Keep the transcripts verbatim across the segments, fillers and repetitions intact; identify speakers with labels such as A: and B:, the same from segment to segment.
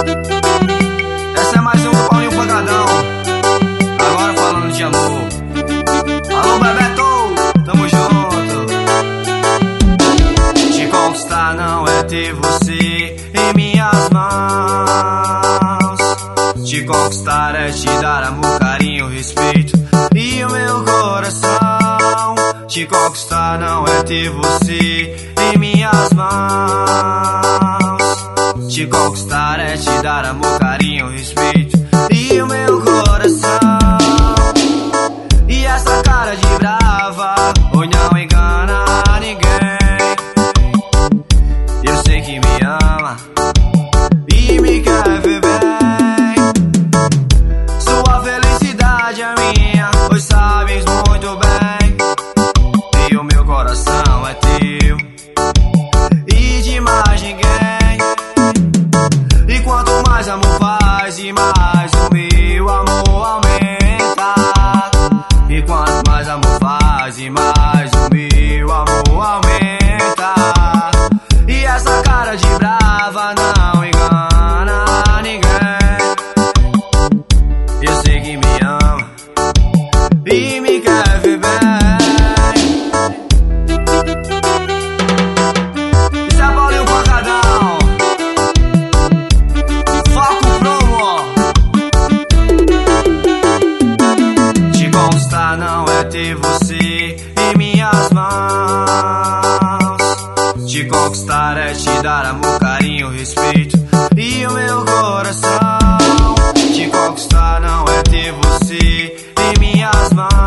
A: Essa é mais um do Paulinho Pancadão. Agora falando de amor. Alô, Bebeto, tamo junto. Te conquistar não é ter você em minhas mãos. Te conquistar é te dar amor, carinho, respeito e o meu coração. Te conquistar não é ter você em minhas mãos. Te conquistar é te dar amor, carinho, respeito e o meu coração. E essa cara de brava hoje não engana ninguém. Eu sei que me ama e me quer ver bem. Sua felicidade é minha, pois sabes muito bem. E o meu coração é teu e de mais ninguém. E quanto mais amor faz, e mais o meu amor aumenta. E quanto mais amor faz, e mais o meu amor aumenta. E essa cara de brava não engana ninguém. Eu sei que me ama e me quer ver bem. Isso é Paulinho Pancadão. Foco promo. Te conquistar não é ter você em minhas mãos. Te conquistar é te dar amor, carinho, respeito e o meu coração. Te conquistar não é ter você em minhas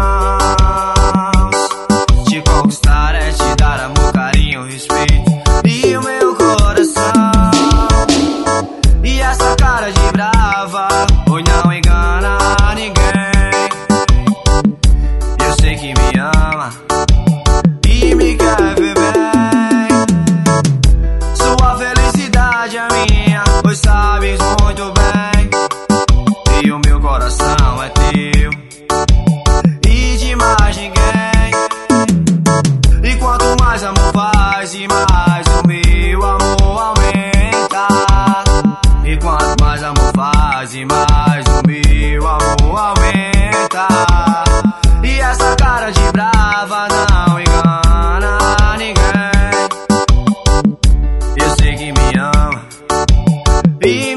A: mãos. Te conquistar é te dar amor, carinho, respeito e o meu coração. E essa cara de brava hoje não engana ninguém. Eu sei que me ama e me quer ver bem. Sua felicidade é minha, pois sabes muito bem. E o meu coração é teu e de mais ninguém. E quanto mais amor faz, e mais o meu amor aumenta. E quanto mais amor faz, e mais o meu amor aumenta. E essa cara de brava não engana ninguém. Eu sei que me ama e